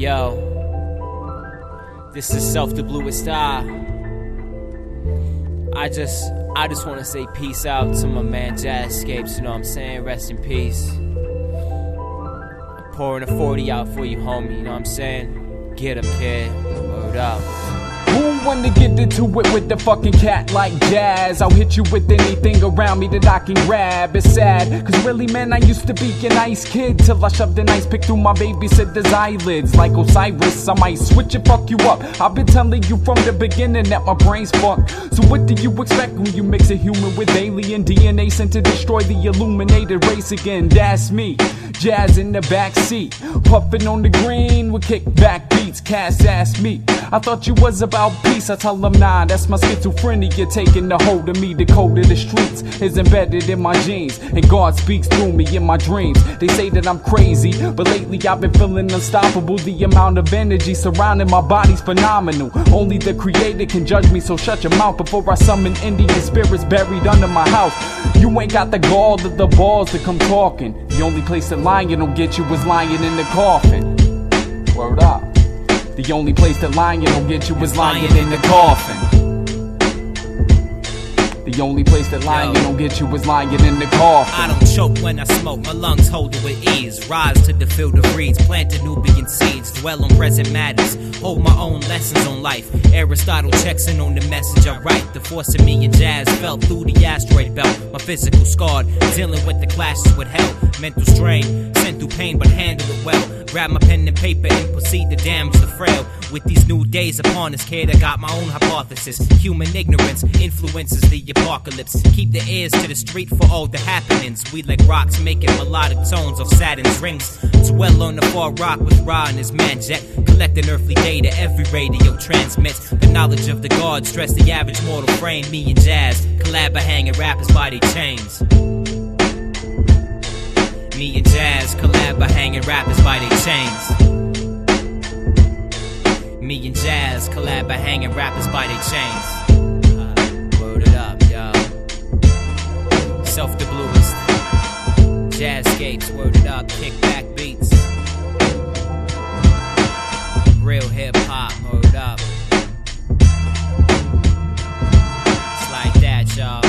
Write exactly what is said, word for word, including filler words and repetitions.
yo. This is Self the Bluest Eye. I just, I just wanna say peace out to my man Jazzscapes, you know what I'm saying? Rest in peace. I'm pouring a forty out for you, homie, you know what I'm saying? Get him, kid. Word up. Who wanna get into it with the fucking cat like Jazz? I'll hit you with anything around me that I can grab. It's sad, cause really man I used to be a nice kid till I shoved an ice pick through my babysitter's eyelids. Like Osiris, I might switch and fuck you up. I've been telling you from the beginning that my brain's fucked. So what do you expect when you mix a human with alien D N A sent to destroy the illuminated race again? That's me, Jazz in the backseat, puffing on the green with kickback beats. Cass asked me, I thought you was about peace. I tell them nah, that's my schizophrenia taking the hold of me. The code of the streets is embedded in my genes, and God speaks through me in my dreams. They say that I'm crazy, but lately I've been feeling unstoppable. The amount of energy surrounding my body's phenomenal. Only the creator can judge me, so shut your mouth before I summon Indian spirits buried under my house. You ain't got the gall or the balls to come talking. The only place that lying don't get you is lying in the coffin. Word up. The only place that lying don't get you is lying in the coffin. The only place that lying don't get you is lying in the coffin. I don't choke when I smoke, my lungs hold it with ease. Rise to the field of reeds, plant Nubian seeds. Dwell on present matters, hold my own lessons on life. Aristotle checks in on the message I write. The force of me and Jazz felt through the asteroid belt. My physical scarred, dealing with the clashes with hell. Mental strain, sent through pain but handle it well. Grab my pen and paper and proceed to damage the frail. With these new days upon us, kid, I got my own hypothesis. Human ignorance influences the apocalypse. Keep the ears to the street for all the happenings. We like rocks making melodic tones of Saturn's rings. Dwell on the far rock with Ra and his man Jet. Collecting earthly data, every radio transmits. The knowledge of the gods stress the average mortal frame. Me and Jazz collab by hanging rappers by their chains. Me and Jazz collab by hanging rappers by their chains. Me and Jazz collab by hanging rappers by their chains. Uh, word it up, yo. Self the Bluest. Jazzscapes, word it up. Kickback beats. Real hip hop, word up. It's like that, y'all.